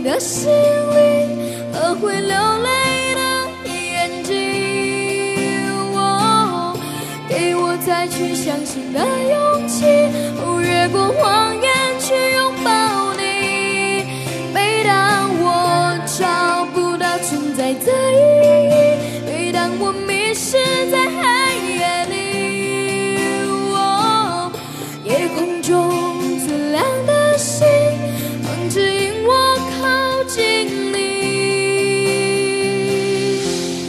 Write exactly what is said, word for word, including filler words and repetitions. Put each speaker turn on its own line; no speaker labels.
你的心里和会流泪的眼睛，哦，给我再去相信的勇气，哦，越过谎言去